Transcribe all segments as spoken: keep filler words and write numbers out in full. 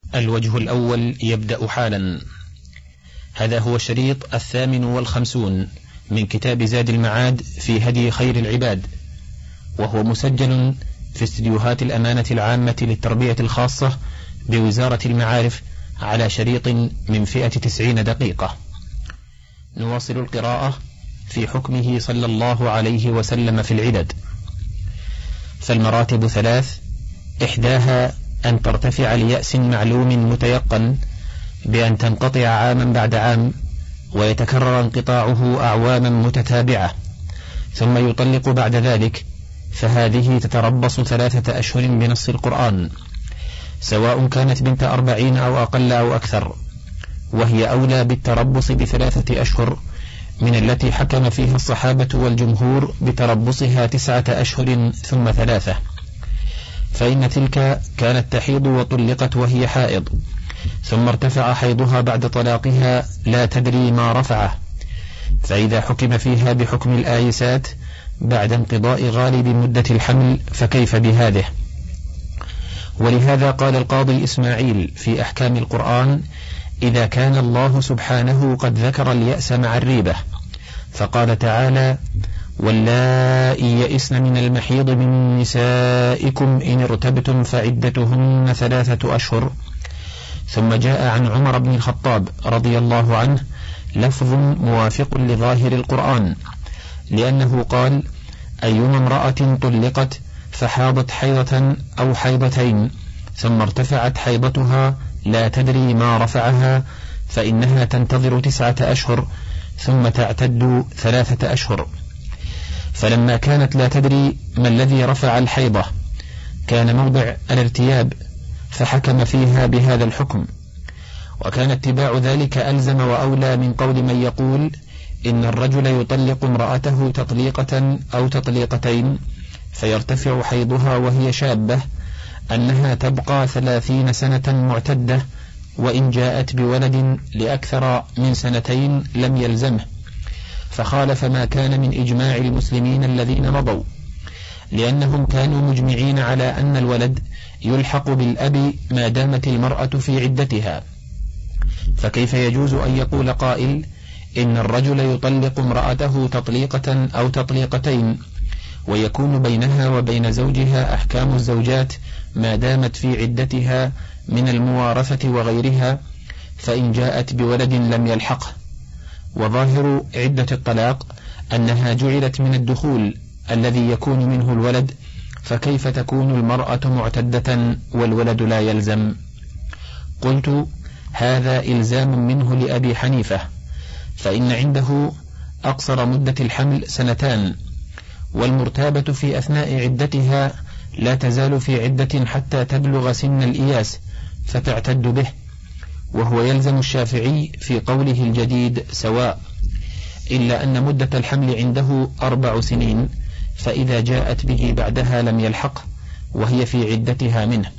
الوجه الأول يبدأ حالا. هذا هو الشريط الثامن والخمسون من كتاب زاد المعاد في هدي خير العباد، وهو مسجل في استديوهات الأمانة العامة للتربية الخاصة بوزارة المعارف على شريط من فئة تسعين دقيقة. نواصل القراءة في حكمه صلى الله عليه وسلم في العدد. فالمراتب ثلاث: إحداها أن ترتفع ليأس معلوم متيقن بأن تنقطع عاما بعد عام ويتكرر انقطاعه أعواما متتابعة ثم يطلق بعد ذلك، فهذه تتربص ثلاثة أشهر بنص القرآن، سواء كانت بنت أربعين أو أقل أو أكثر، وهي أولى بالتربص بثلاثة أشهر من التي حكم فيها الصحابة والجمهور بتربصها تسعة أشهر ثم ثلاثة، فإن تلك كانت تحيض وطلقت وهي حائض، ثم ارتفع حيضها بعد طلاقها لا تدري ما رفعه، فإذا حكم فيها بحكم الآيسات بعد انقضاء غالب مدة الحمل فكيف بهذه؟ ولهذا قال القاضي إسماعيل في أحكام القرآن: إذا كان الله سبحانه قد ذكر اليأس مع الريبة، فقال تعالى: واللائي يئسن من المحيض من نسائكم إن ارتبتم فعدتهن ثلاثة أشهر. ثم جاء عن عمر بن الخطاب رضي الله عنه لفظ موافق لظاهر القرآن، لأنه قال: أيما امرأة طلقت فحاضت حيضة أو حيضتين ثم ارتفعت حيضتها لا تدري ما رفعها فإنها تنتظر تسعة أشهر ثم تعتد ثلاثة أشهر. فلما كانت لا تدري ما الذي رفع الحيضة كان موضع الارتياب، فحكم فيها بهذا الحكم، وكان اتباع ذلك ألزم وأولى من قول من يقول إن الرجل يطلق امرأته تطليقة أو تطليقتين فيرتفع حيضها وهي شابة، أنها تبقى ثلاثين سنة معتدة، وإن جاءت بولد لأكثر من سنتين لم يلزمه، فخالف ما كان من إجماع المسلمين الذين مضوا، لأنهم كانوا مجمعين على أن الولد يلحق بالأب ما دامت المرأة في عدتها. فكيف يجوز أن يقول قائل إن الرجل يطلق امرأته تطليقة أو تطليقتين ويكون بينها وبين زوجها أحكام الزوجات ما دامت في عدتها من الموارثة وغيرها، فإن جاءت بولد لم يلحقه؟ وظاهر عدة الطلاق أنها جعلت من الدخول الذي يكون منه الولد، فكيف تكون المرأة معتدة والولد لا يلزم؟ قلت: هذا إلزام منه لأبي حنيفة، فإن عنده أقصر مدة الحمل سنتان، والمرتابة في أثناء عدتها لا تزال في عدة حتى تبلغ سن الإياس فتعتد به، وهو يلزم الشافعي في قوله الجديد سواء، إلا أن مدة الحمل عنده أربع سنين، فإذا جاءت به بعدها لم يلحق وهي في عدتها منه.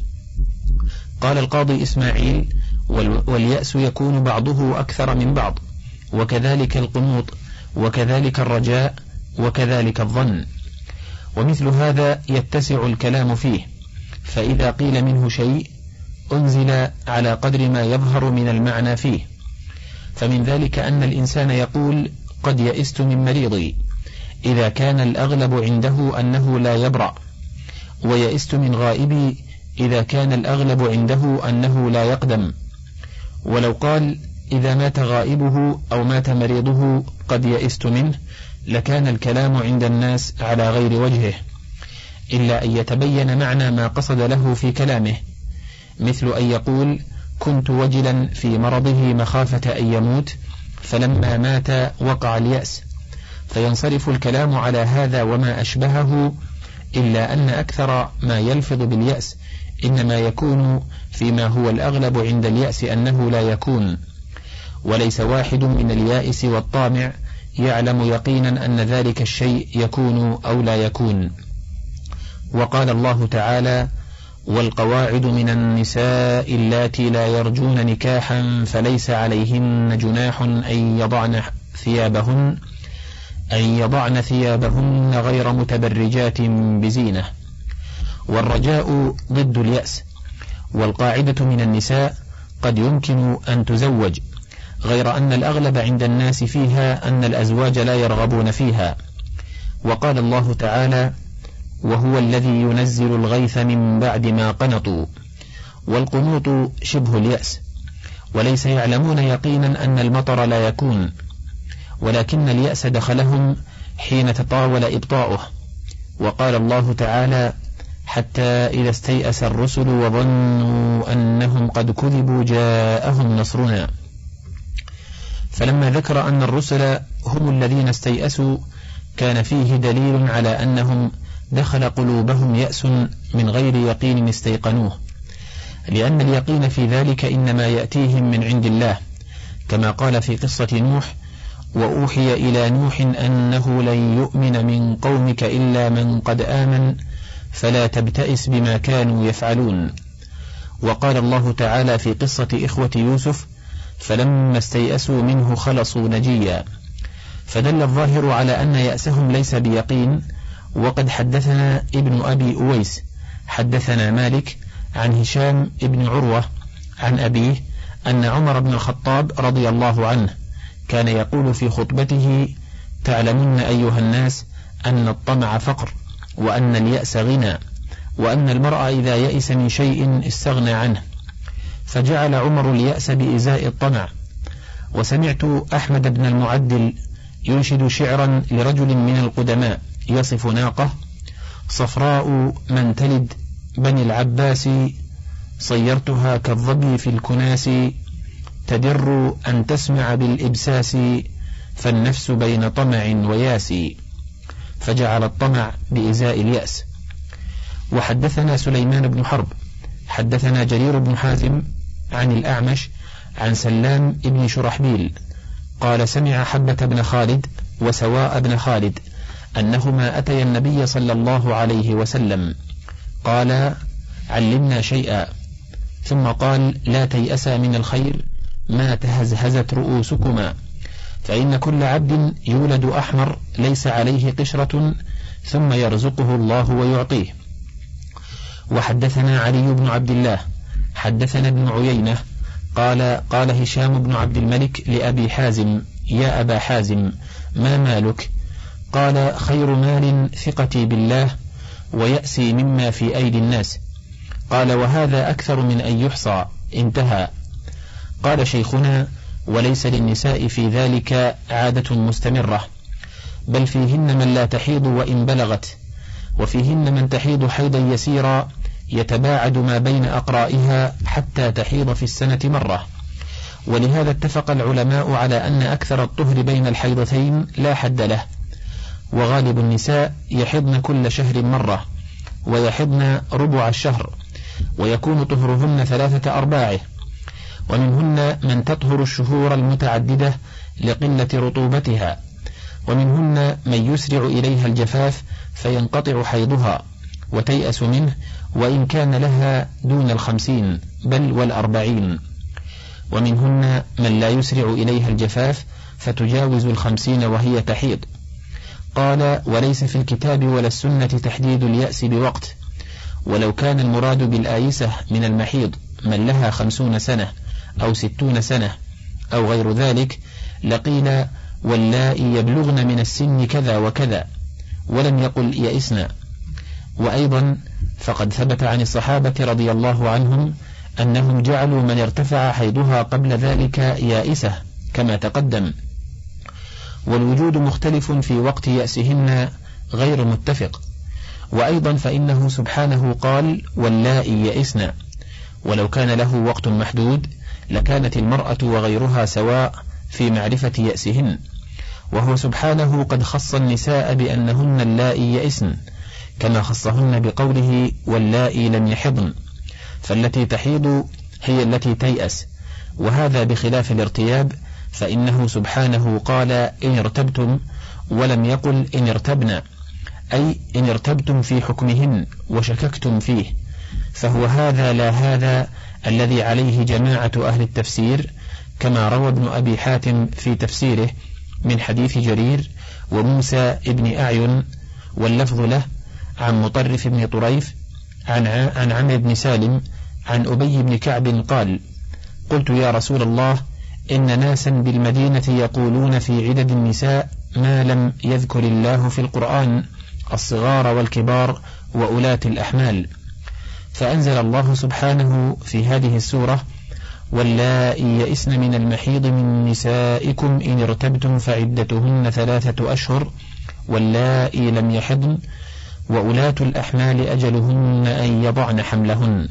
قال القاضي إسماعيل: واليأس يكون بعضه أكثر من بعض، وكذلك القنوط، وكذلك الرجاء، وكذلك الظن، ومثل هذا يتسع الكلام فيه، فإذا قيل منه شيء أنزل على قدر ما يظهر من المعنى فيه، فمن ذلك أن الإنسان يقول: قد يئست من مريضي، إذا كان الأغلب عنده أنه لا يبرأ، ويئست من غائبي إذا كان الأغلب عنده أنه لا يقدم. ولو قال: إذا مات غائبه أو مات مريضه قد يئست منه، لكان الكلام عند الناس على غير وجهه، إلا أن يتبين معنى ما قصد له في كلامه، مثل أن يقول: كنت وجلا في مرضه مخافة أن يموت فلما مات وقع اليأس، فينصرف الكلام على هذا وما أشبهه، إلا أن أكثر ما يلفظ باليأس إنما يكون فيما هو الأغلب عند اليأس أنه لا يكون، وليس واحد من اليائس والطامع يعلم يقينا أن ذلك الشيء يكون أو لا يكون. وقال الله تعالى: والقواعد من النساء اللاتي لا يرجون نكاحا فليس عليهن جناح أن يضعن ثيابهن أن يضعن ثيابهن غير متبرجات بزينة. والرجاء ضد اليأس، والقاعدة من النساء قد يمكن أن تزوج، غير أن الأغلب عند الناس فيها أن الأزواج لا يرغبون فيها. وقال الله تعالى: وهو الذي ينزل الغيث من بعد ما قنطوا. والقنوط شبه اليأس، وليس يعلمون يقينا أن المطر لا يكون، ولكن اليأس دخلهم حين تطاول إبطاؤه. وقال الله تعالى: حتى إذا استيأس الرسل وظنوا أنهم قد كذبوا جاءهم نصرنا. فلما ذكر أن الرسل هم الذين استيأسوا كان فيه دليل على أنهم دخل قلوبهم يأس من غير يقين استيقنوه، لأن اليقين في ذلك إنما يأتيهم من عند الله، كما قال في قصة نوح: وأوحي إلى نوح أنه لن يؤمن من قومك إلا من قد آمن فلا تبتئس بما كانوا يفعلون. وقال الله تعالى في قصة إخوة يوسف: فلما استيأسوا منه خلصوا نجيا. فدل الظاهر على أن يأسهم ليس بيقين. وقد حدثنا ابن أبي أويس حدثنا مالك عن هشام ابن عروة عن أبيه أن عمر بن الخطاب رضي الله عنه كان يقول في خطبته: تعلمون أيها الناس أن الطمع فقر، وأن اليأس غنى، وأن المرء إذا يئس من شيء استغنى عنه. فجعل عمر اليأس بإزاء الطمع. وسمعت أحمد بن المعدل ينشد شعرا لرجل من القدماء يصف ناقة: صفراء من تلد بني العباس صيرتها كالظبي في الكناس، تدر أن تسمع بالإبساس فالنفس بين طمع وياس. فجعل الطمع بإزاء اليأس. وحدثنا سليمان بن حرب حدثنا جرير بن حازم عن الأعمش عن سلام بن شرحبيل قال: سمع حبة بن خالد وسواء بن خالد أنهما أتيا النبي صلى الله عليه وسلم، قال: علمنا شيئا. ثم قال: لا تيأسا من الخير ما تهزهزت رؤوسكما، فإن كل عبد يولد أحمر ليس عليه قشرة ثم يرزقه الله ويعطيه. وحدثنا علي بن عبد الله حدثنا ابن عيينة قال: قال هشام بن عبد الملك لأبي حازم: يا أبا حازم، ما مالك؟ قال: خير مال ثقتي بالله ويأسي مما في أيدي الناس. قال: وهذا أكثر من أن يحصى. انتهى. قال شيخنا: وليس للنساء في ذلك عادة مستمرة، بل فيهن من لا تحيض وإن بلغت، وفيهن من تحيض حيضا يسيرا يتباعد ما بين أقرائها حتى تحيض في السنة مرة. ولهذا اتفق العلماء على أن أكثر الطهر بين الحيضتين لا حد له. وغالب النساء يحضن كل شهر مرة، ويحضن ربع الشهر، ويكون طهرهن ثلاثة أرباعه. ومنهن من تطهر الشهور المتعددة لقلة رطوبتها، ومنهن من يسرع إليها الجفاف فينقطع حيضها وتيأس منه وإن كان لها دون الخمسين بل والأربعين. ومنهن من لا يسرع إليها الجفاف فتجاوز الخمسين وهي تحيض. قال: وليس في الكتاب ولا السنة تحديد اليأس بوقت، ولو كان المراد بالآيسة من المحيض من لها خمسون سنة أو ستون سنة أو غير ذلك لقيل: واللائي يبلغن من السن كذا وكذا، ولم يقل يئسن. وأيضا فقد ثبت عن الصحابة رضي الله عنهم أنهم جعلوا من ارتفع حيضها قبل ذلك يائسة كما تقدم. والوجود مختلف في وقت يأسهن غير متفق. وأيضا فإنه سبحانه قال: واللائي يئسن، ولو كان له وقت محدود لكانت المرأة وغيرها سواء في معرفة يأسهن. وهو سبحانه قد خص النساء بأنهن اللائي يئسن، كما خصهن بقوله: واللائي لم يحضن، فالتي تحيض هي التي تيأس. وهذا بخلاف الارتياب، فإنه سبحانه قال: إن ارتبتم، ولم يقل إن ارتبنا، أي إن ارتبتم في حكمهن وشككتم فيه. فهو هذا لا هذا الذي عليه جماعة أهل التفسير، كما روى ابن أبي حاتم في تفسيره من حديث جرير وموسى ابن أعين، واللفظ له عن مطرف بن طريف عن عن عمرو بن سالم عن أبي بن كعب قال: قلت يا رسول الله، إن ناسا بالمدينة يقولون في عدد النساء ما لم يذكر الله في القرآن، الصغار والكبار وأولاة الأحمال. فأنزل الله سبحانه في هذه السورة: واللائي يئسن من المحيض من نسائكم إن ارتبتم فعدتهن ثلاثة أشهر واللائي لم يحضن وأولاة الأحمال أجلهن أن يضعن حملهن.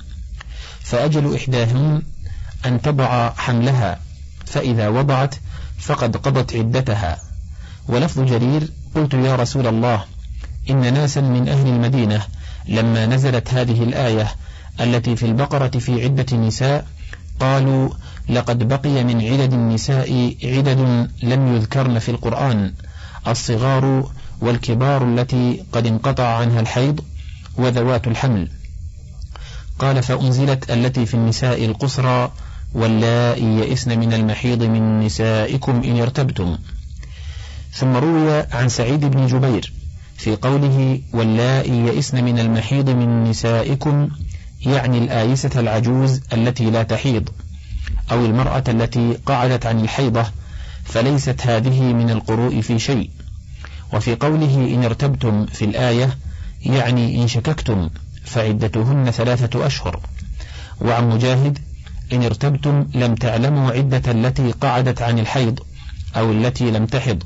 فأجل إحداهن أن تضع حملها، فإذا وضعت فقد قضت عدتها. ولفظ جرير: قلت يا رسول الله، إن ناسا من أهل المدينة لما نزلت هذه الآية التي في البقرة في عدة النساء قالوا: لقد بقي من عدد النساء عدد لم يذكرن في القرآن، الصغار والكبار التي قد انقطع عنها الحيض وذوات الحمل. قال: فأنزلت التي في النساء القصرى: واللائي يئسن من المحيض من نسائكم إن ارتبتم. ثم روي عن سعيد بن جبير في قوله: واللائي يئسن من المحيض من نسائكم، يعني الآيسة العجوز التي لا تحيض، أو المرأة التي قعدت عن الحيضة، فليست هذه من القروء في شيء. وفي قوله إن ارتبتم في الآية يعني إن شككتم، فعدتهن ثلاثة أشهر. وعن مجاهد: إن ارتبتم لم تعلموا عدة التي قعدت عن الحيض أو التي لم تحض،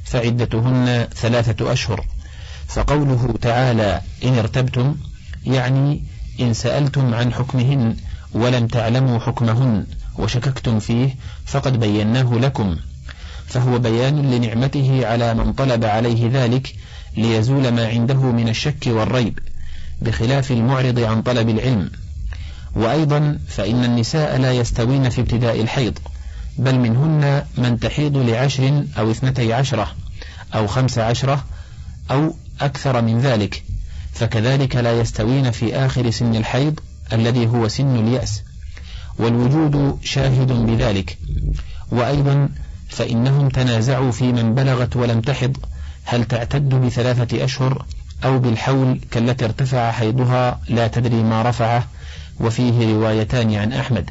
فعدتهن ثلاثة أشهر. فقوله تعالى إن ارتبتم يعني إن سألتم عن حكمهن ولم تعلموا حكمهن وشككتم فيه فقد بيناه لكم، فهو بيان لنعمته على من طلب عليه ذلك ليزول ما عنده من الشك والريب، بخلاف المعرض عن طلب العلم. وأيضا فإن النساء لا يستوين في ابتداء الحيض، بل منهن من تحيض لعشر أو اثنتي عشرة أو خمس عشرة أو أكثر من ذلك، فكذلك لا يستوين في آخر سن الحيض الذي هو سن اليأس، والوجود شاهد بذلك. وأيضا فإنهم تنازعوا في من بلغت ولم تحض هل تعتد بثلاثة أشهر أو بالحول كالتي ارتفع حيضها لا تدري ما رفعه، وفيه روايتان عن أحمد.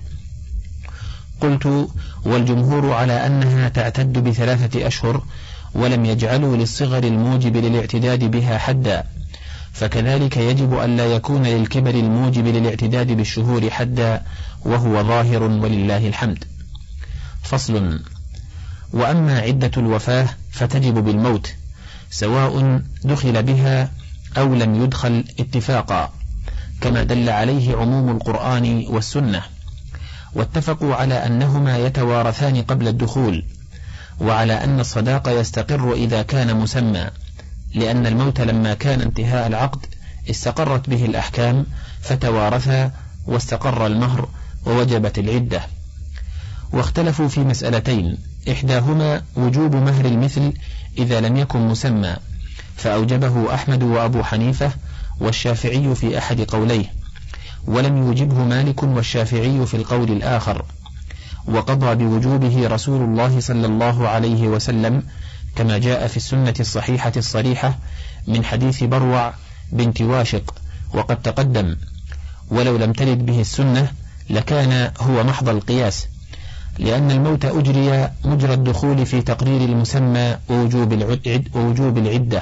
قلت: والجمهور على أنها تعتد بثلاثة أشهر، ولم يجعلوا للصغر الموجب للاعتداد بها حدا، فكذلك يجب أن لا يكون للكبر الموجب للاعتداد بالشهور حدا، وهو ظاهر ولله الحمد. فصل. وأما عدة الوفاة فتجب بالموت، سواء دخل بها أو لم يدخل اتفاقا، كما دل عليه عموم القرآن والسنة. واتفقوا على أنهما يتوارثان قبل الدخول، وعلى أن الصداق يستقر إذا كان مسمى، لأن الموت لما كان انتهاء العقد استقرت به الأحكام فتوارثا واستقر المهر ووجبت العدة. واختلفوا في مسألتين، إحداهما وجوب مهر المثل إذا لم يكن مسمى، فأوجبه أحمد وأبو حنيفة والشافعي في أحد قوليه، ولم يوجبه مالك والشافعي في القول الآخر. وقضى بوجوبه رسول الله صلى الله عليه وسلم كما جاء في السنة الصحيحة الصريحة من حديث بروع بنت واشق وقد تقدم، ولو لم ترد به السنة لكان هو محض القياس، لأن الموت أجري مجرى الدخول في تقرير المسمى ووجوب العدة.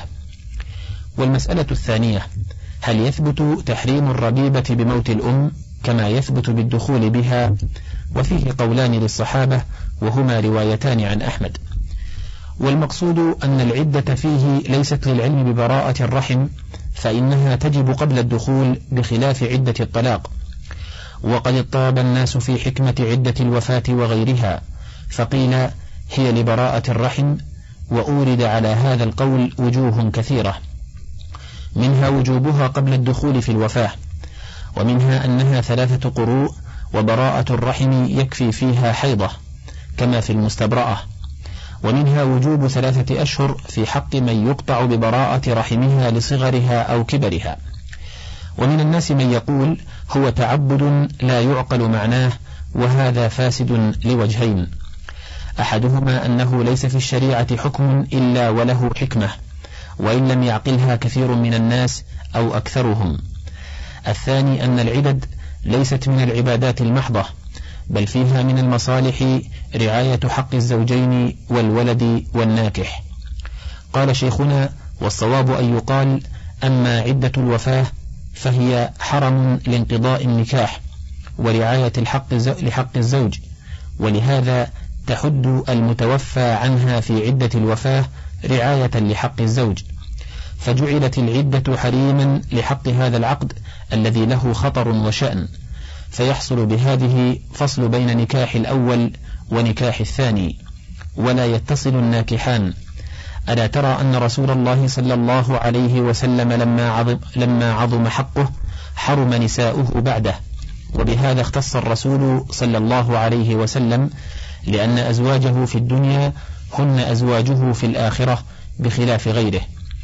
والمسألة الثانية: هل يثبت تحريم الربيبة بموت الأم كما يثبت بالدخول بها؟ وفيه قولان للصحابة وهما روايتان عن أحمد. والمقصود أن العدة فيه ليست للعلم ببراءة الرحم، فإنها تجب قبل الدخول بخلاف عدة الطلاق. وقد اضطرب الناس في حكمة عدة الوفاة وغيرها، فقيل هي لبراءة الرحم، وأورد على هذا القول وجوه كثيرة، منها وجوبها قبل الدخول في الوفاة، ومنها أنها ثلاثة قروء، وبراءة الرحم يكفي فيها حيضة كما في المستبرأة، ومنها وجوب ثلاثة أشهر في حق من يقطع ببراءة رحمها لصغرها أو كبرها. ومن الناس من يقول هو تعبد لا يعقل معناه، وهذا فاسد لوجهين: أحدهما أنه ليس في الشريعة حكم إلا وله حكمة، وإن لم يعقلها كثير من الناس أو أكثرهم. الثاني أن العدد ليست من العبادات المحضة، بل فيها من المصالح رعاية حق الزوجين والولد والناكح. قال شيخنا: والصواب أن يقال: أما عدة الوفاة فهي حرم لانقضاء النكاح ورعاية الحق لحق الزوج، ولهذا تحد المتوفى عنها في عدة الوفاة رعاية لحق الزوج، فجعلت العدة حريما لحق هذا العقد الذي له خطر وشأن، فيحصل بهذه فصل بين نكاح الأول ونكاح الثاني، ولا يتصل الناكحان. ألا ترى أن رسول الله صلى الله عليه وسلم لما عظم, لما عظم حقه حرم نساؤه بعده، وبهذا اختص الرسول صلى الله عليه وسلم، لأن أزواجه في الدنيا هن أزواجه في الآخرة بخلاف غيره،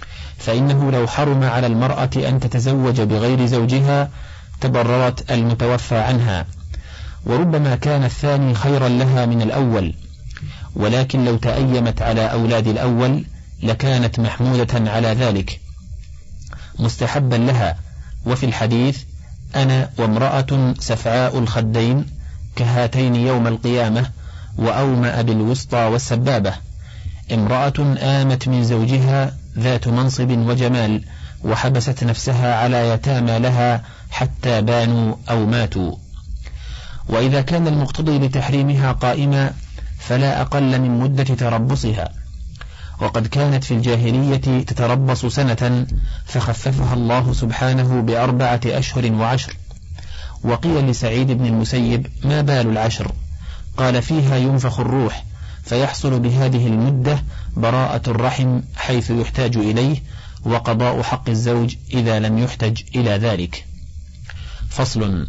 فإنه لو حرم على المرأة أن تتزوج بغير زوجها تبررت المتوفى عنها، وربما كان الثاني خيرا لها من الأول، ولكن لو تأيمت على أولاد الأول لكانت محمودة على ذلك مستحبا لها. وفي الحديث: أنا وامرأة سفعاء الخدين كهاتين يوم القيامة وأومأ بالوسطى والسبابة، امرأة آمت من زوجها ذات منصب وجمال وحبست نفسها على يتامى لها حتى بانوا أو ماتوا. وإذا كان المقتضي لتحريمها قائما فلا أقل من مدة تربصها، وقد كانت في الجاهلية تتربص سنة فخففها الله سبحانه بأربعة أشهر وعشر. وقيل لسعيد بن المسيب: ما بال العشر؟ قال: فيها ينفخ الروح، فيحصل بهذه المدة براءة الرحم حيث يحتاج إليه، وقضاء حق الزوج إذا لم يحتج إلى ذلك. فصل.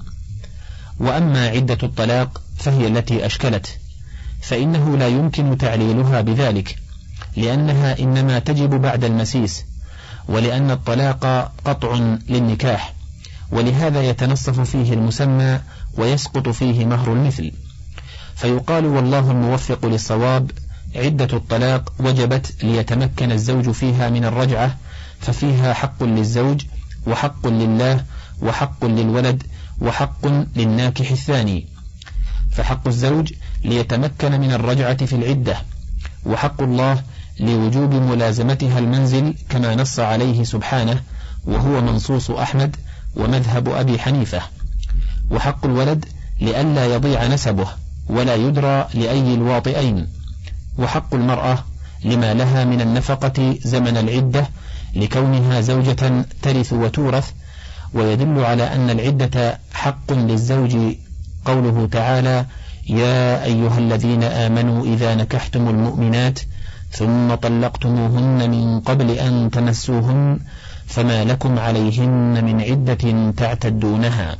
وأما عدة الطلاق فهي التي أشكلت، فإنه لا يمكن تعليلها بذلك، لأنها إنما تجب بعد المسيس، ولأن الطلاق قطع للنكاح، ولهذا يتنصف فيه المسمى ويسقط فيه مهر المثل. فيقال والله الموفق للصواب: عدة الطلاق وجبت ليتمكن الزوج فيها من الرجعة، ففيها حق للزوج وحق لله وحق للولد وحق للناكح الثاني. فحق الزوج ليتمكن من الرجعة في العدة، وحق الله لوجوب ملازمتها المنزل كما نص عليه سبحانه، وهو منصوص أحمد ومذهب أبي حنيفة. وحق الولد لئلا يضيع نسبه ولا يدرى لأي الواطئين. وحق المرأة لما لها من النفقة زمن العدة لكونها زوجة ترث وتورث. ويدل على أن العدة حق للزوج قوله تعالى: يا أيها الذين آمنوا إذا نكحتم المؤمنات ثم طلقتموهن من قبل أن تمسوهن فما لكم عليهن من عدة تعتدونها.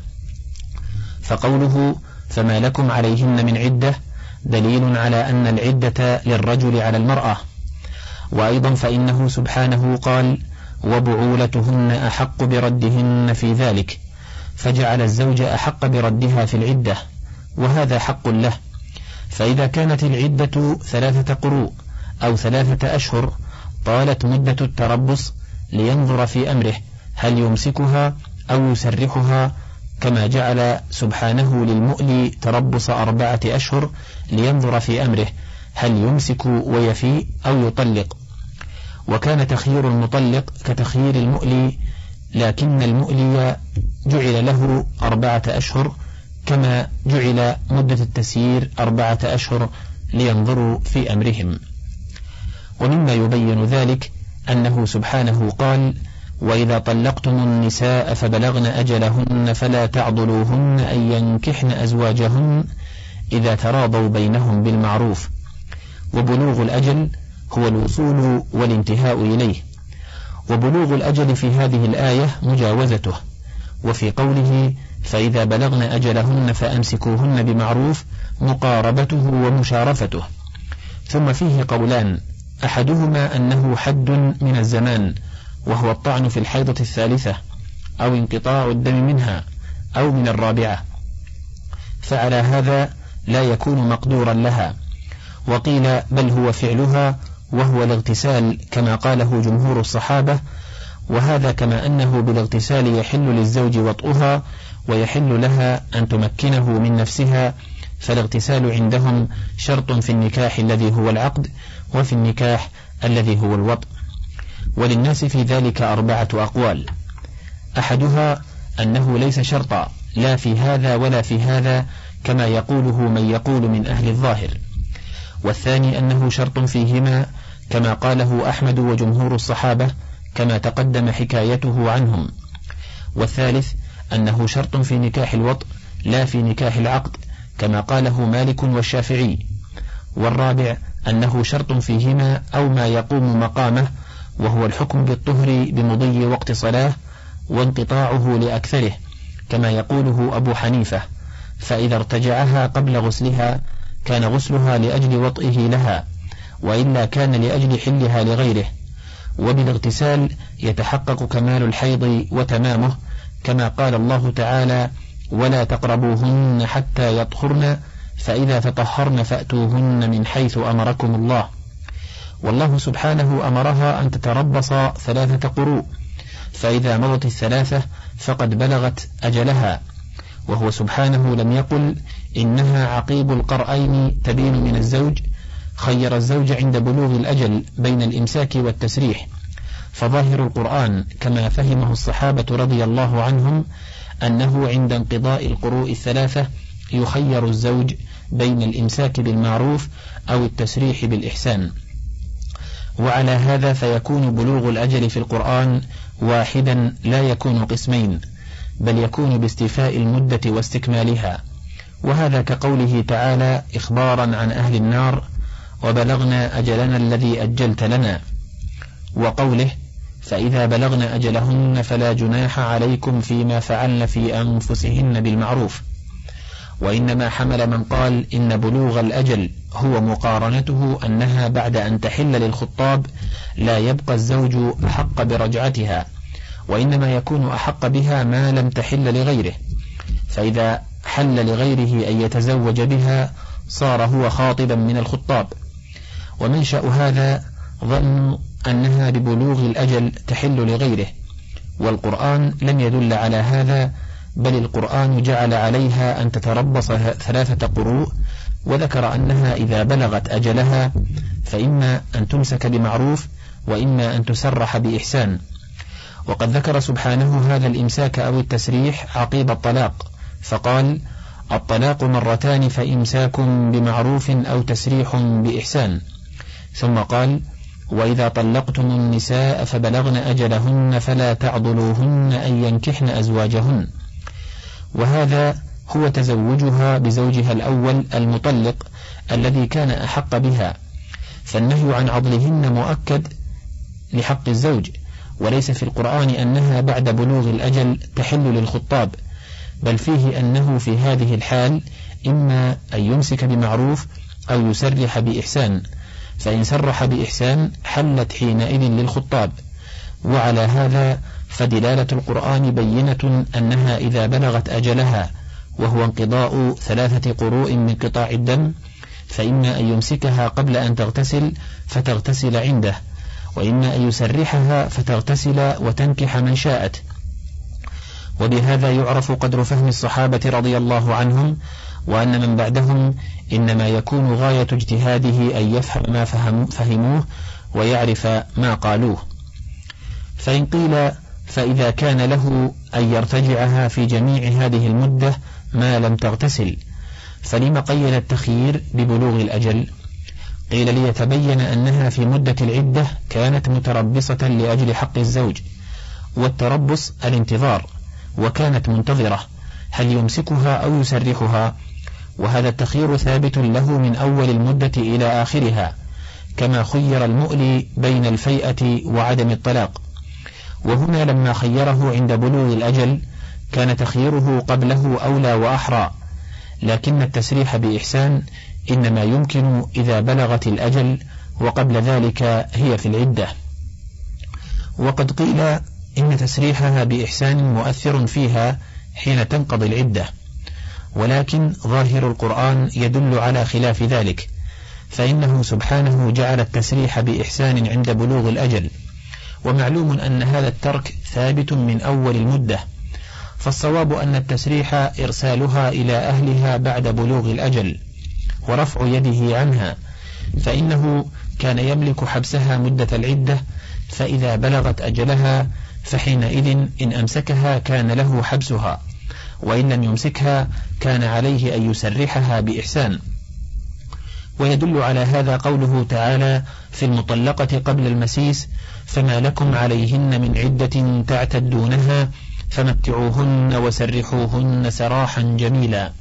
فقوله فما لكم عليهن من عدة دليل على أن العدة للرجل على المرأة. وأيضا فإنه سبحانه قال: وبعولتهن أحق بردهن في ذلك، فجعل الزوج أحق بردها في العدة، وهذا حق له. فإذا كانت العدة ثلاثة قروء أو ثلاثة أشهر طالت مدة التربص لينظر في أمره هل يمسكها أو يسرحها، كما جعل سبحانه للمؤلي تربص أربعة أشهر لينظر في أمره هل يمسك ويفي أو يطلق. وكان تخيير المطلق كتخيير المؤلي، لكن المؤلي جعل له أربعة أشهر كما جعل مدة التسيير أربعة أشهر لينظروا في أمرهم. ومما يبين ذلك أنه سبحانه قال: وإذا طلقتم النساء فبلغن أجلهن فلا تعضلوهن أن ينكحن أزواجهن إذا تراضوا بينهم بالمعروف. وبلوغ الأجل هو الوصول والانتهاء إليه، وبلوغ الأجل في هذه الآية مجاوزته. وفي قوله فإذا بلغن أجلهن فأمسكوهن بمعروف مقاربته ومشارفته. ثم فيه قولان: أحدهما أنه حد من الزمان، وهو الطعن في الحيضة الثالثة أو انقطاع الدم منها أو من الرابعة، فعلى هذا لا يكون مقدورا لها. وقيل بل هو فعلها وهو الاغتسال كما قاله جمهور الصحابة، وهذا كما أنه بالاغتسال يحل للزوج وطئها ويحل لها أن تمكنه من نفسها، فالاغتسال عندهم شرط في النكاح الذي هو العقد، وفي النكاح الذي هو الوطء. وللناس في ذلك أربعة أقوال: أحدها أنه ليس شرطا لا في هذا ولا في هذا كما يقوله من يقول من أهل الظاهر، والثاني أنه شرط فيهما كما قاله أحمد وجمهور الصحابة كما تقدم حكايته عنهم، والثالث أنه شرط في نكاح الوطء لا في نكاح العقد كما قاله مالك والشافعي، والرابع أنه شرط فيهما أو ما يقوم مقامه، وهو الحكم بالطهر بمضي وقت صلاة وانقطاعه لأكثره كما يقوله أبو حنيفة، فإذا ارتجعها قبل غسلها كان غسلها لأجل وطئه لها، وإلا كان لأجل حلها لغيره. وبالاغتسال يتحقق كمال الحيض وتمامه كما قال الله تعالى: ولا تقربوهن حتى يطهرن فإذا تطهرن فأتوهن من حيث أمركم الله. والله سبحانه أمرها أن تتربص ثلاثة قروء، فإذا مضت الثلاثة فقد بلغت أجلها، وهو سبحانه لم يقل إنها عقيب القرأين تبين من الزوج، خير الزوج عند بلوغ الأجل بين الإمساك والتسريح، فظاهر القرآن كما فهمه الصحابة رضي الله عنهم أنه عند انقضاء القروء الثلاثة يخير الزوج بين الإمساك بالمعروف أو التسريح بالإحسان. وعلى هذا فيكون بلوغ الأجل في القرآن واحدا لا يكون قسمين، بل يكون باستيفاء المدة واستكمالها، وهذا كقوله تعالى إخبارا عن أهل النار: وبلغنا أجلنا الذي أجلت لنا، وقوله: فإذا بلغن أجلهن فلا جناح عليكم فيما فعلن في أنفسهن بالمعروف. وإنما حمل من قال إن بلوغ الأجل هو مقارنته أنها بعد أن تحل للخطاب لا يبقى الزوج أحق برجعتها، وإنما يكون أحق بها ما لم تحل لغيره، فإذا حل لغيره أن يتزوج بها صار هو خاطبا من الخطاب. ومنشأ هذا ظن أنها ببلوغ الأجل تحل لغيره، والقرآن لم يدل على هذا، بل القرآن جعل عليها أن تتربص ثلاثة قروء، وذكر أنها إذا بلغت أجلها فإما أن تمسك بمعروف وإما أن تسرح بإحسان. وقد ذكر سبحانه هذا الإمساك أو التسريح عقيب الطلاق، فقال: الطلاق مرتان فإمساك بمعروف أو تسريح بإحسان، ثم قال: وإذا طلقتم النساء فبلغن أجلهن فلا تعضلوهن أن ينكحن أزواجهن. وهذا هو تزوجها بزوجها الأول المطلق الذي كان أحق بها، فالنهي عن عضلهن مؤكد لحق الزوج، وليس في القرآن أنها بعد بلوغ الأجل تحل للخطاب، بل فيه أنه في هذه الحال إما أن يمسك بمعروف أو يسرح بإحسان، فإن سرح بإحسان حلت حينئذ للخطاب. وعلى هذا فدلالة القرآن بينة أنها إذا بلغت أجلها وهو انقضاء ثلاثة قروء من قطاع الدم، فإما أن يمسكها قبل أن تغتسل فتغتسل عنده، وإما أن يسرحها فتغتسل وتنكح من شاءت. وبهذا يعرف قدر فهم الصحابة رضي الله عنهم، وأن من بعدهم إنما يكون غاية اجتهاده أن يفهم ما فهموه ويعرف ما قالوه. فإن قيل فإذا كان له أن يرتجعها في جميع هذه المدة ما لم تغتسل، فلم قيل التخيير ببلوغ الأجل؟ قيل ليتبين أنها في مدة العدة كانت متربصة لأجل حق الزوج، والتربص الانتظار، وكانت منتظرة هل يمسكها أو يسرحها، وهذا التخيير ثابت له من أول المدة إلى آخرها، كما خير المؤلي بين الفيئة وعدم الطلاق. وهنا لما خيره عند بلوغ الأجل كان تخييره قبله أولى وأحرى، لكن التسريح بإحسان إنما يمكن إذا بلغت الأجل، وقبل ذلك هي في العدة. وقد قيل إن تسريحها بإحسان مؤثر فيها حين تنقضي العدة، ولكن ظاهر القرآن يدل على خلاف ذلك، فإنه سبحانه جعل التسريح بإحسان عند بلوغ الأجل، ومعلوم أن هذا الترك ثابت من أول المدة، فالصواب أن التسريح إرسالها إلى أهلها بعد بلوغ الأجل ورفع يده عنها، فإنه كان يملك حبسها مدة العدة، فإذا بلغت أجلها فحينئذ إن أمسكها كان له حبسها، وإن لم يمسكها كان عليه أن يسرحها بإحسان. ويدل على هذا قوله تعالى في المطلقة قبل المسيس: فما لكم عليهن من عدة تعتدونها فمتعوهن وسرحوهن سراحا جميلا.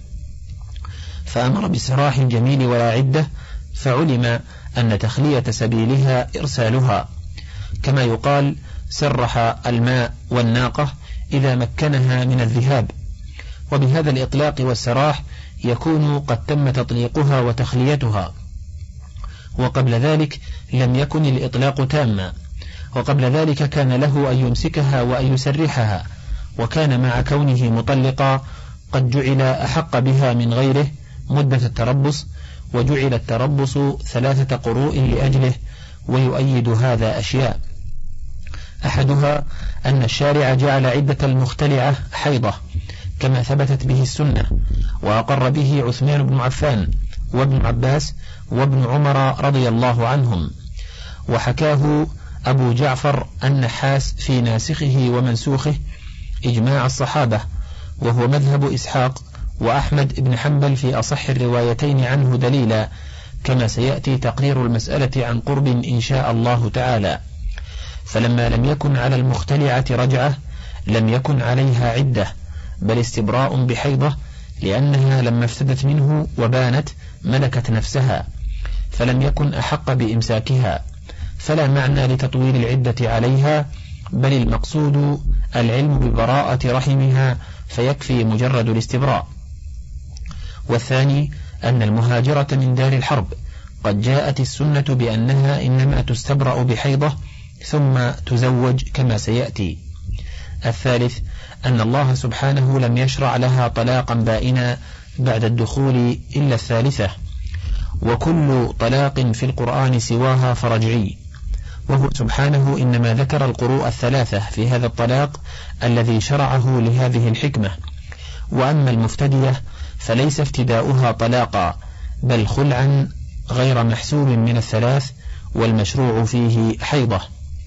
فأمر بالسراح الجميل ولا عدة، فعلم أن تخلية سبيلها إرسالها، كما يقال سرح الماء والناقة إذا مكنها من الذهاب. وبهذا الإطلاق والسراح يكون قد تم تطليقها وتخليتها، وقبل ذلك لم يكن الإطلاق تاما، وقبل ذلك كان له أن يمسكها وأن يسرحها، وكان مع كونه مطلقا قد جعل أحق بها من غيره مدة التربص، وجعل التربص ثلاثة قروء لأجله. ويؤيد هذا أشياء: أحدها أن الشارع جعل عدة المختلعة حيضة كما ثبتت به السنة، وأقر به عثمان بن عفان وابن عباس وابن عمر رضي الله عنهم، وحكاه أبو جعفر النحاس في ناسخه ومنسوخه إجماع الصحابة، وهو مذهب إسحاق وأحمد بن حنبل في أصح الروايتين عنه دليلا، كما سيأتي تقرير المسألة عن قرب إن شاء الله تعالى. فلما لم يكن على المختلعة رجعة لم يكن عليها عدة، بل استبراء بحيضة، لأنها لما افتدت منه وبانت ملكت نفسها، فلم يكن أحق بإمساكها، فلا معنى لتطويل العدة عليها، بل المقصود العلم ببراءة رحمها فيكفي مجرد الاستبراء. والثاني أن المهاجرة من دار الحرب قد جاءت السنة بأنها إنما تستبرأ بحيضة ثم تزوج كما سيأتي. الثالث أن الله سبحانه لم يشرع لها طلاقا بائنا بعد الدخول إلا الثالثة، وكل طلاق في القرآن سواها فرجعي، وهو سبحانه إنما ذكر القروء الثلاثة في هذا الطلاق الذي شرعه لهذه الحكمة. وأما المفتدية فليس افتداؤها طلاقا، بل خلعا غير محسوب من الثلاث، والمشروع فيه حيضة.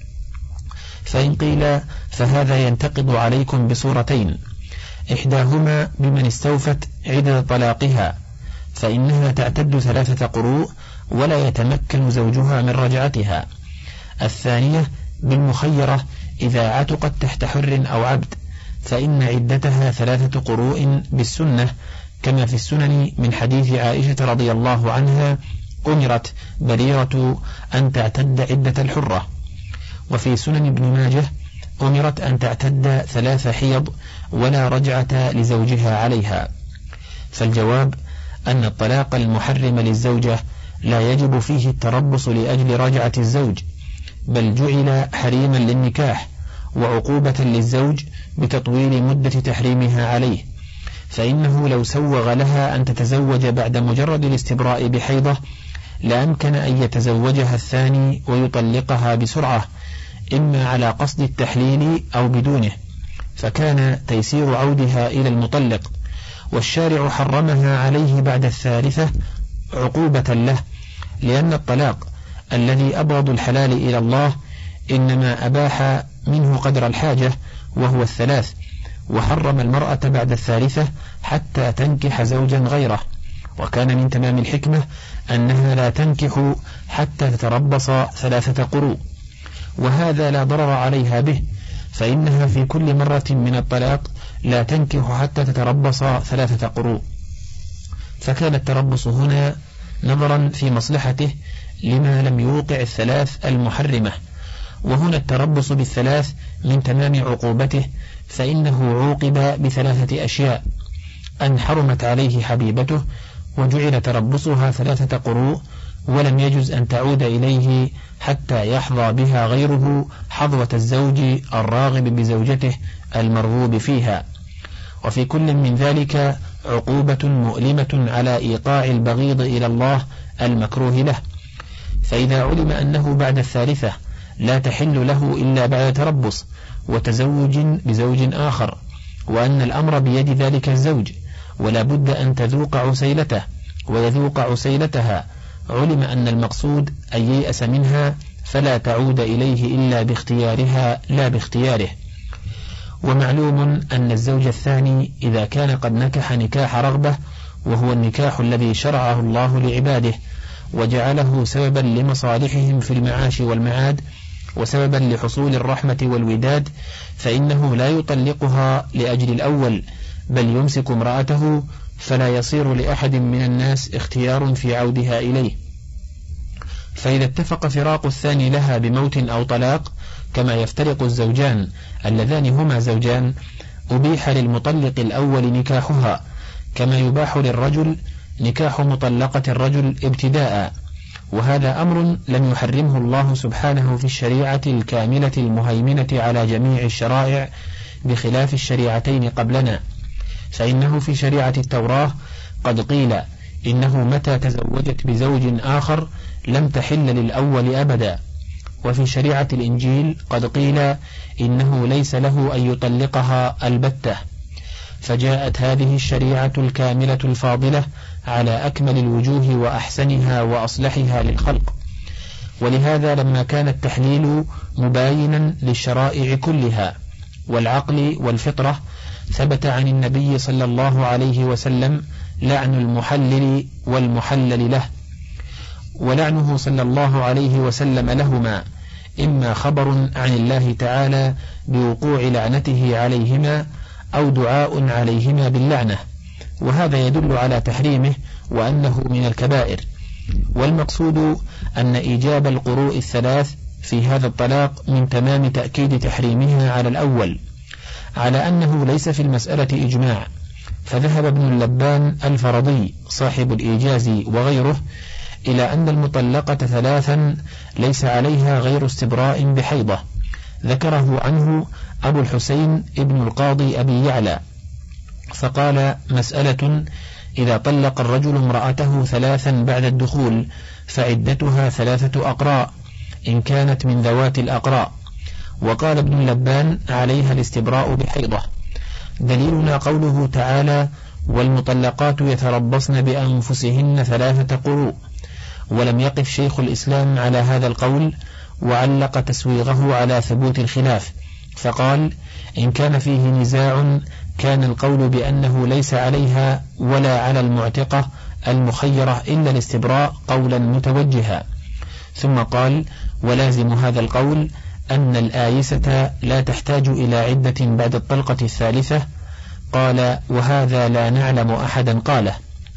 فإن قيل فهذا ينتقض عليكم بصورتين: إحداهما بمن استوفت عدد طلاقها، فإنها تعتد ثلاثة قروء ولا يتمكن زوجها من رجعتها. الثانية بالمخيرة إذا عتقت تحت حر أو عبد، فإن عدتها ثلاثة قروء بالسنة، كما في السنن من حديث عائشة رضي الله عنها: أمرت بريرة أن تعتد عدة الحرة. وفي سنن ابن ماجه: أمرت أن تعتد ثلاث حيض ولا رجعة لزوجها عليها. فالجواب أن الطلاق المحرم للزوجة لا يجب فيه التربص لأجل رجعة الزوج، بل جعل حريما للنكاح وعقوبة للزوج بتطويل مدة تحريمها عليه، فإنه لو سوغ لها أن تتزوج بعد مجرد الاستبراء بحيضة لأمكن أن يتزوجها الثاني ويطلقها بسرعة، إما على قصد التحليل أو بدونه، فكان تيسير عودها إلى المطلق. والشارع حرمها عليه بعد الثالثة عقوبة له، لأن الطلاق الذي أبغض الحلال إلى الله إنما أباح منه قدر الحاجة وهو الثلاث، وحرم المرأة بعد الثالثة حتى تنكح زوجا غيره. وكان من تمام الحكمة أنها لا تنكح حتى تتربص ثلاثة قروء، وهذا لا ضرر عليها به، فإنها في كل مرة من الطلاق لا تنكح حتى تتربص ثلاثة قروء. فكان التربص هنا نظرا في مصلحته لما لم يوقع الثلاث المحرمة، وهنا التربص بالثلاث من تمام عقوبته، فإنه عوقب بثلاثة أشياء: أن حرمت عليه حبيبته وجعل تربصها ثلاثة قروء، ولم يجز أن تعود إليه حتى يحظى بها غيره حظوة الزوج الراغب بزوجته المرغوب فيها. وفي كل من ذلك عقوبة مؤلمة على إيقاع البغيض إلى الله المكروه له. فإذا علم أنه بعد الثالثة لا تحل له إلا بعد تربص وتزوج بزوج آخر، وأن الأمر بيد ذلك الزوج، ولا بد أن تذوق عسيلته ويذوق عسيلتها، علم أن المقصود أن ييأس منها فلا تعود إليه إلا باختيارها لا باختياره. ومعلوم أن الزوج الثاني إذا كان قد نكح نكاح رغبة، وهو النكاح الذي شرعه الله لعباده وجعله سببا لمصالحهم في المعاش والمعاد وسببا لحصول الرحمة والوداد، فإنه لا يطلقها لأجل الأول، بل يمسك امرأته، فلا يصير لأحد من الناس اختيار في عودها إليه. فإذا اتفق فراق الثاني لها بموت أو طلاق كما يفترق الزوجان اللذان هما زوجان، أبيح للمطلق الأول نكاحها، كما يباح للرجل نكاح مطلقة الرجل ابتداء، وهذا أمر لم يحرمه الله سبحانه في الشريعة الكاملة المهيمنة على جميع الشرائع بخلاف الشريعتين قبلنا، فإنه في شريعة التوراة قد قيل إنه متى تزوجت بزوج آخر لم تحل للأول أبدا، وفي شريعة الإنجيل قد قيل إنه ليس له أن يطلقها البتة. فجاءت هذه الشريعة الكاملة الفاضلة على أكمل الوجوه وأحسنها وأصلحها للخلق، ولهذا لما كان التحليل مباينا للشرائع كلها والعقل والفطرة، ثبت عن النبي صلى الله عليه وسلم لعن المحلل والمحلل له، ولعنه صلى الله عليه وسلم لهما إما خبر عن الله تعالى بوقوع لعنته عليهما أو دعاء عليهما باللعنة، وهذا يدل على تحريمه وأنه من الكبائر. والمقصود أن إيجاب القروء الثلاث في هذا الطلاق من تمام تأكيد تحريمها على الأول، على أنه ليس في المسألة إجماع، فذهب ابن اللبان الفرضي صاحب الإيجاز وغيره إلى أن المطلقة ثلاثا ليس عليها غير استبراء بحيضة، ذكره عنه أبو الحسين ابن القاضي أبي يعلى، فقال: مسألة إذا طلق الرجل امرأته ثلاثا بعد الدخول فعدتها ثلاثة أقراء إن كانت من ذوات الأقراء. وقال ابن اللبان: عليها الاستبراء بحيضة. دليلنا قوله تعالى: والمطلقات يتربصن بأنفسهن ثلاثة قروء. ولم يقف شيخ الإسلام على هذا القول، وعلق تسويغه على ثبوت الخلاف، فقال: إن كان فيه نزاع كان القول بأنه ليس عليها ولا على المعتقة المخيرة إلا الاستبراء قولا متوجها. ثم قال: ولازم هذا القول أن الآيسة لا تحتاج إلى عدة بعد الطلقة الثالثة. قال: وهذا لا نعلم أحدا قاله.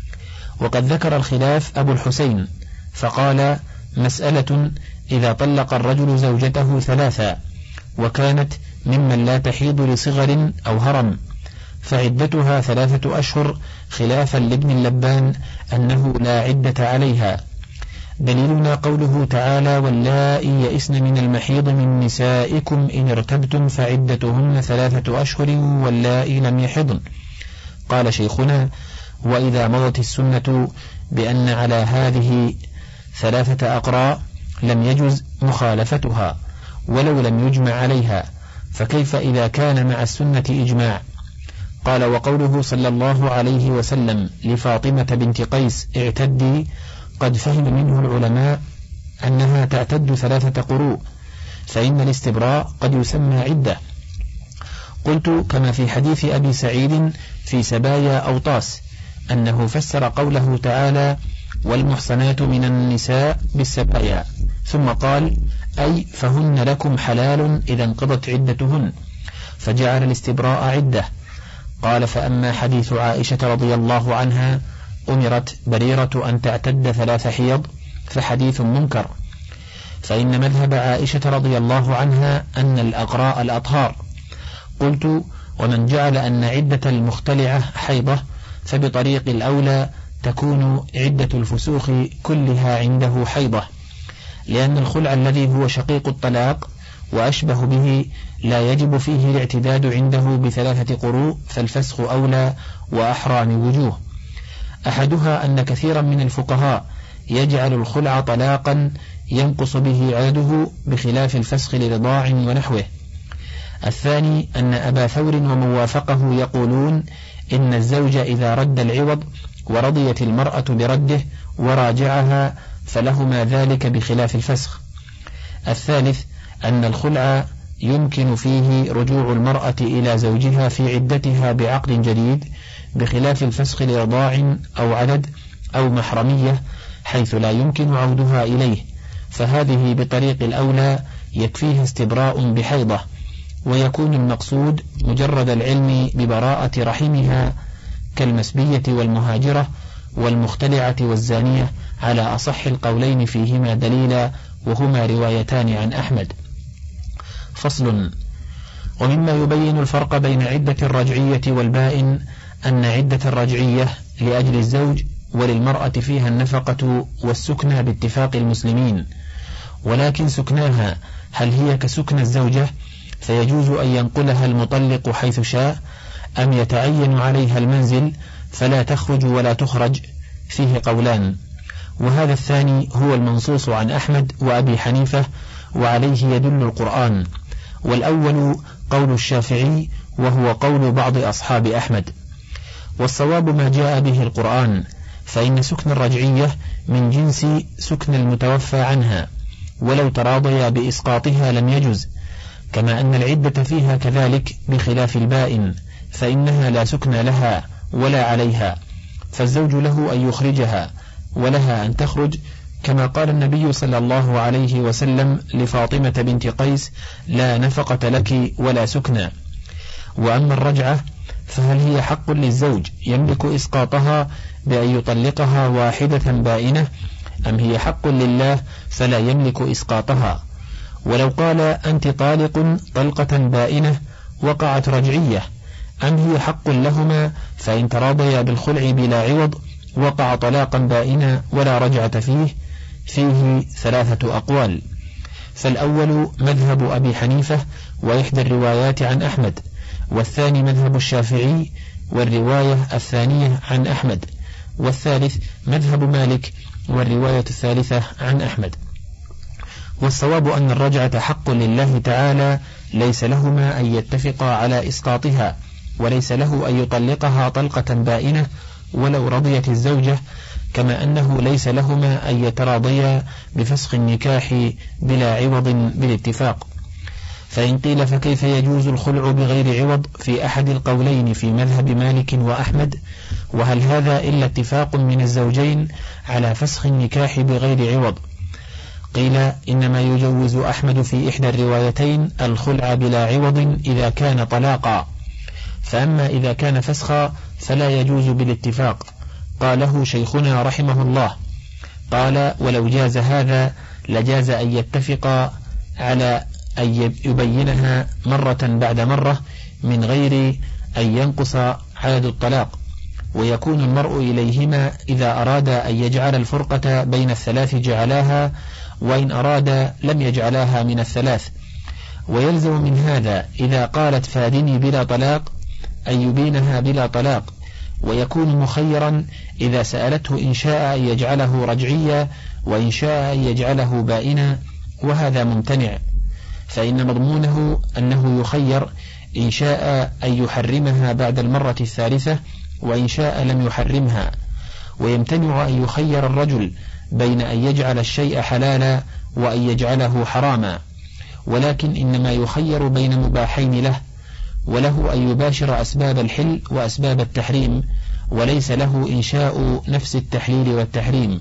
وقد ذكر الخلاف أبو الحسين فقال: مسألة إذا طلق الرجل زوجته ثلاثا وكانت ممن لا تحيض لصغر أو هرم فعدتها ثلاثة أشهر، خلافا لابن اللبان أنه لا عدة عليها. دليلنا قوله تعالى: واللائي يئسن من المحيض من نسائكم إن ارتبتم فعدتهن ثلاثة أشهر واللائي لم يحضن. قال شيخنا: وإذا مضت السنة بأن على هذه ثلاثة أقراء لم يجز مخالفتها ولو لم يجمع عليها، فكيف إذا كان مع السنة إجماع؟ قال: وقوله صلى الله عليه وسلم لفاطمة بنت قيس: اعتدي، قد فهم منه العلماء أنها تعتد ثلاثة قروء، فإن الاستبراء قد يسمى عدة. قلت: كما في حديث أبي سعيد في سبايا أوطاس أنه فسر قوله تعالى: والمحصنات من النساء بالسبايا، ثم قال: أي فهن لكم حلال إذا انقضت عدتهن، فجعل الاستبراء عدة. قال: فأما حديث عائشة رضي الله عنها أمرت بريرة أن تعتد ثلاث حيض فحديث منكر، فإن مذهب عائشة رضي الله عنها أن الأقراء الأطهار. قلت: ومن جعل أن عدة المختلعة حيضة فبطريق الأولى تكون عدة الفسوخ كلها عنده حيضة، لأن الخلع الذي هو شقيق الطلاق وأشبه به لا يجب فيه الاعتداد عنده بثلاثة قروء، فالفسخ أولى وأحرى من وجوه. أحدها أن كثيرا من الفقهاء يجعل الخلع طلاقا ينقص به عدده بخلاف الفسخ لرضاع ونحوه. الثاني أن أبا ثور ومن وافقه يقولون إن الزوج إذا رد العوض ورضيت المرأة برده وراجعها فلهما ذلك بخلاف الفسخ. الثالث أن الخلع يمكن فيه رجوع المرأة إلى زوجها في عدتها بعقد جديد بخلاف الفسخ لرضاع أو عدد أو محرمية حيث لا يمكن عودها إليه، فهذه بطريق الأولى يكفيه استبراء بحيضة، ويكون المقصود مجرد العلم ببراءة رحمها كالمسبية والمهاجرة والمختلعة والزانية على أصح القولين فيهما دليلا، وهما روايتان عن أحمد. فصل. ومما يبين الفرق بين عدة الرجعية والبائن أن عدة الرجعية لأجل الزوج وللمرأة فيها النفقة والسكنى باتفاق المسلمين، ولكن سكناها هل هي كسكن الزوجة فيجوز أن ينقلها المطلق حيث شاء، أم يتعين عليها المنزل فلا تخرج ولا تخرج؟ فيه قولان، وهذا الثاني هو المنصوص عن أحمد وأبي حنيفة وعليه يدل القرآن، والأول قول الشافعي وهو قول بعض أصحاب أحمد. والصواب ما جاء به القرآن، فإن سكن الرجعية من جنس سكن المتوفى عنها، ولو تراضيا بإسقاطها لم يجز، كما أن العدة فيها كذلك بخلاف البائن، فإنها لا سكن لها ولا عليها، فالزوج له أن يخرجها ولها أن تخرج، كما قال النبي صلى الله عليه وسلم لفاطمة بنت قيس: لا نفقة لك ولا سكنى. وأما الرجعة فهل هي حق للزوج يملك إسقاطها بأن يطلقها واحدة بائنة، أم هي حق لله فلا يملك إسقاطها؟ ولو قال أنت طالق طلقة بائنة وقعت رجعية، أم هي حق لهما فإن تراضيا بالخلع بلا عوض وقع طلاقا بائنا ولا رجعة فيه؟ فيه ثلاثة أقوال. فالأول مذهب أبي حنيفة وإحدى الروايات عن أحمد، والثاني مذهب الشافعي والرواية الثانية عن أحمد، والثالث مذهب مالك والرواية الثالثة عن أحمد. والصواب أن الرجعة حق لله تعالى، ليس لهما أن يتفقا على إسقاطها، وليس له أن يطلقها طلقة بائنة ولو رضيت الزوجة، كما أنه ليس لهما أن يتراضيا بفسخ النكاح بلا عوض بالاتفاق. فإن قيل فكيف يجوز الخلع بغير عوض في أحد القولين في مذهب مالك وأحمد، وهل هذا إلا اتفاق من الزوجين على فسخ النكاح بغير عوض؟ قيل إنما يجوز أحمد في إحدى الروايتين الخلع بلا عوض إذا كان طلاقا، فأما إذا كان فسخا فلا يجوز بالاتفاق. قاله شيخنا رحمه الله، قال: ولو جاز هذا لجاز أن يتفق على أن يبينها مرة بعد مرة من غير أن ينقص عدد الطلاق، ويكون المرء إليهما إذا أراد أن يجعل الفرقة بين الثلاث جعلاها، وإن أراد لم يجعلاها من الثلاث. ويلزم من هذا إذا قالت فادني بلا طلاق أن يبينها بلا طلاق، ويكون مخيرا إذا سألته إن شاء أن يجعله رجعيا وإن شاء أن يجعله بائنا، وهذا ممتنع، فإن مضمونه أنه يخير إن شاء أن يحرمها بعد المرة الثالثة وإن شاء لم يحرمها. ويمتنع أن يخير الرجل بين أن يجعل الشيء حلالا وأن يجعله حراما، ولكن إنما يخير بين مباحين له، وله أن يباشر أسباب الحل وأسباب التحريم، وليس له إنشاء نفس التحليل والتحريم.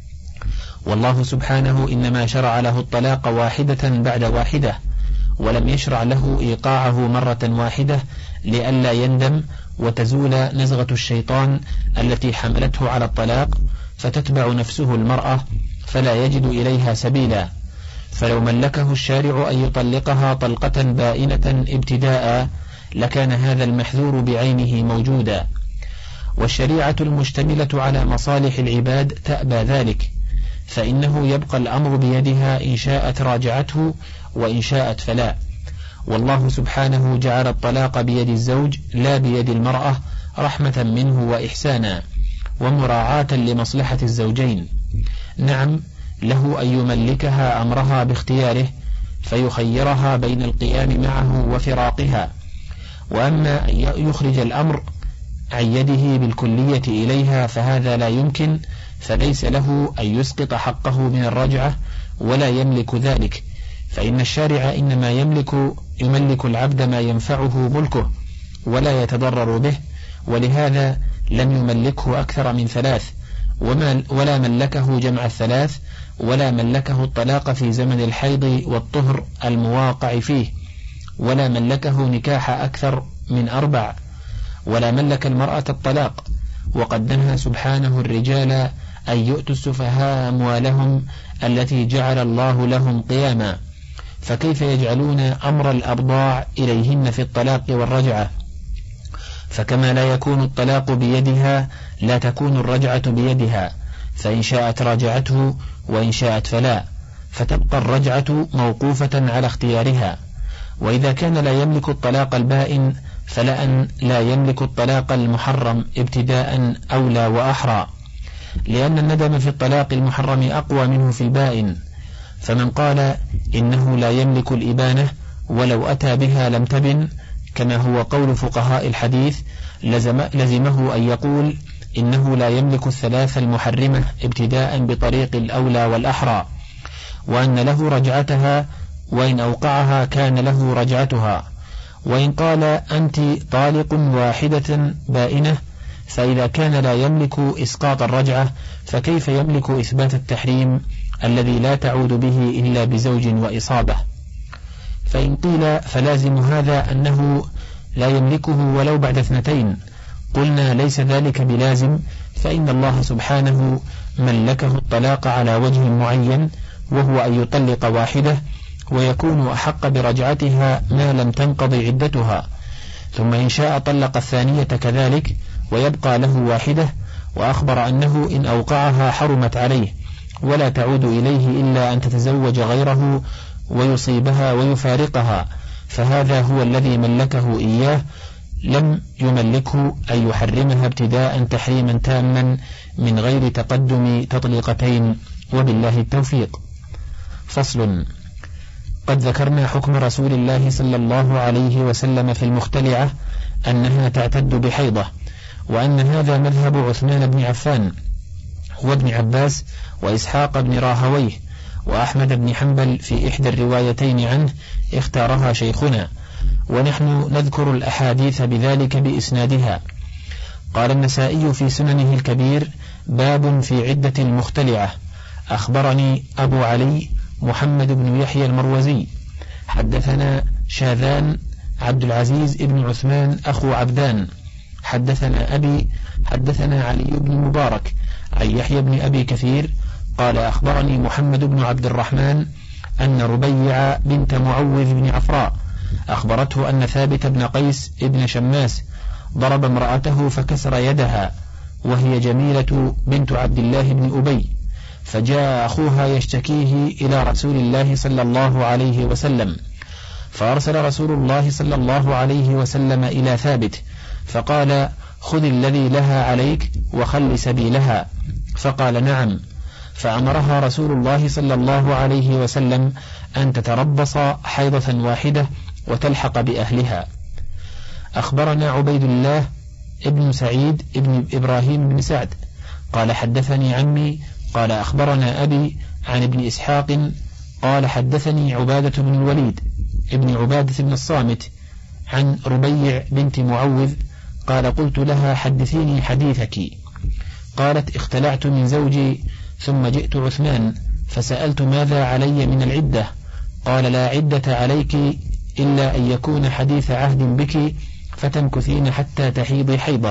والله سبحانه إنما شرع له الطلاق واحدة بعد واحدة، ولم يشرع له إيقاعه مرة واحدة لئلا يندم وتزول نزغة الشيطان التي حملته على الطلاق فتتبع نفسه المرأة فلا يجد إليها سبيلا. فلو ملكه الشارع أن يطلقها طلقة بائنة ابتداء لكان هذا المحذور بعينه موجودا، والشريعة المشتملة على مصالح العباد تأبى ذلك، فإنه يبقى الأمر بيدها إن شاءت راجعته وإن شاءت فلا. والله سبحانه جعل الطلاق بيد الزوج لا بيد المرأة رحمة منه وإحسانا ومراعاة لمصلحة الزوجين. نعم، له أن يملكها أمرها باختياره، فيخيرها بين القيام معه وفراقها. وأما أن يخرج الأمر عن يده بالكلية إليها فهذا لا يمكن، فليس له أن يسقط حقه من الرجعة ولا يملك ذلك، فإن الشارع إنما يملك يملك العبد ما ينفعه ملكه ولا يتضرر به، ولهذا لم يملكه أكثر من ثلاث، ولا ملكه جمع الثلاث، ولا ملكه الطلاق في زمن الحيض والطهر المواقع فيه، ولا ملكه نكاح أكثر من أربع، ولا ملك المرأة الطلاق. وقد نهى سبحانه الرجال أن يؤتوا السفهاء أموالهم التي جعل الله لهم قياما، فكيف يجعلون أمر الأبضاع إليهن في الطلاق والرجعة؟ فكما لا يكون الطلاق بيدها لا تكون الرجعة بيدها، فإن شاءت راجعته وإن شاءت فلا، فتبقى الرجعة موقوفة على اختيارها. وإذا كان لا يملك الطلاق البائن فلأن لا يملك الطلاق المحرم ابتداء أولى وأحرى، لأن الندم في الطلاق المحرم أقوى منه في البائن. فمن قال إنه لا يملك الإبانة ولو أتى بها لم تبن كما هو قول فقهاء الحديث لزم لزمه أن يقول إنه لا يملك الثلاث المحرمة ابتداء بطريق الأولى والأحرى، وأن له رجعتها وإن أوقعها كان له رجعتها. وإن قال أنت طالق واحدة بائنة، فإذا كان لا يملك إسقاط الرجعة فكيف يملك إثبات التحريم الذي لا تعود به إلا بزوج وإصابة؟ فإن قيل فلازم هذا أنه لا يملكه ولو بعد اثنتين، قلنا ليس ذلك بلازم، فإن الله سبحانه ملكه الطلاق على وجه معين، وهو أن يطلق واحدة ويكون أحق برجعتها ما لم تنقض عدتها، ثم إن شاء طلق الثانية كذلك ويبقى له واحدة، وأخبر أنه إن أوقعها حرمت عليه ولا تعود إليه إلا أن تتزوج غيره ويصيبها ويفارقها، فهذا هو الذي ملكه إياه، لم يملكه أن يحرمها ابتداء تحريما تاما من غير تقدم تطليقتين، وبالله التوفيق. فصل. قد ذكرنا حكم رسول الله صلى الله عليه وسلم في المختلعة أنها تعتد بحيضة، وأن هذا مذهب عثمان بن عفان وابن عباس وإسحاق بن راهويه وأحمد بن حنبل في إحدى الروايتين عنه اختارها شيخنا، ونحن نذكر الأحاديث بذلك بإسنادها. قال النسائي في سننه الكبير: باب في عدة المختلعة. أخبرني أبو علي محمد بن يحيى المروزي حدثنا شاذان عبد العزيز بن عثمان أخو عبدان حدثنا أبي حدثنا علي بن مبارك عن يحيى بن أبي كثير قال أخبرني محمد بن عبد الرحمن أن ربيع بنت معوذ بن عفراء أخبرته أن ثابت بن قيس بن شماس ضرب امرأته فكسر يدها، وهي جميلة بنت عبد الله بن أبي، فجاء أخوها يشتكيه إلى رسول الله صلى الله عليه وسلم، فأرسل رسول الله صلى الله عليه وسلم إلى ثابت فقال: خذ الذي لها عليك وخل سبيلها، فقال: نعم. فأمرها رسول الله صلى الله عليه وسلم أن تتربص حيضة واحدة وتلحق بأهلها. أخبرنا عبيد الله ابن سعيد ابن إبراهيم بن سعد قال حدثني عمي قال أخبرنا أبي عن ابن إسحاق قال حدثني عبادة بن الوليد ابن عبادة بن الصامت عن ربيع بنت معوذ قال: قلت لها: حدثيني حديثك. قالت: اختلعت من زوجي ثم جئت عثمان فسألت ماذا علي من العدة، قال: لا عدة عليك إلا أن يكون حديث عهد بك فتمكثين حتى تحيضي حيضة.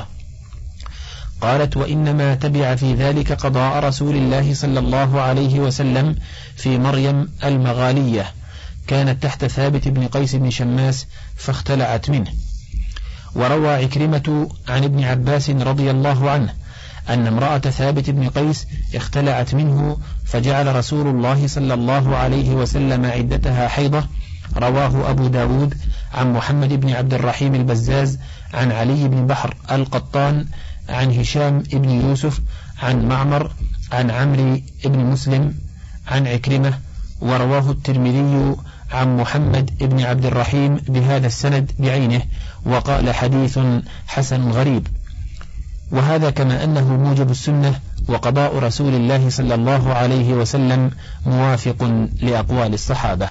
قالت: وإنما تبع في ذلك قضاء رسول الله صلى الله عليه وسلم في مريم المغالية، كانت تحت ثابت بن قيس بن شماس فاختلعت منه. وروى عكرمة عن ابن عباس رضي الله عنه أن امرأة ثابت بن قيس اختلعت منه فجعل رسول الله صلى الله عليه وسلم عدتها حيضة. رواه أبو داود عن محمد بن عبد الرحيم البزاز عن علي بن بحر القطان عن هشام بن يوسف عن معمر عن عمرو بن مسلم عن عكرمة. ورواه الترمذي عن محمد بن عبد الرحيم بهذا السند بعينه، وقال حديث حسن غريب. وهذا كما أنه موجب السنة، وقضاء رسول الله صلى الله عليه وسلم موافق لأقوال الصحابة.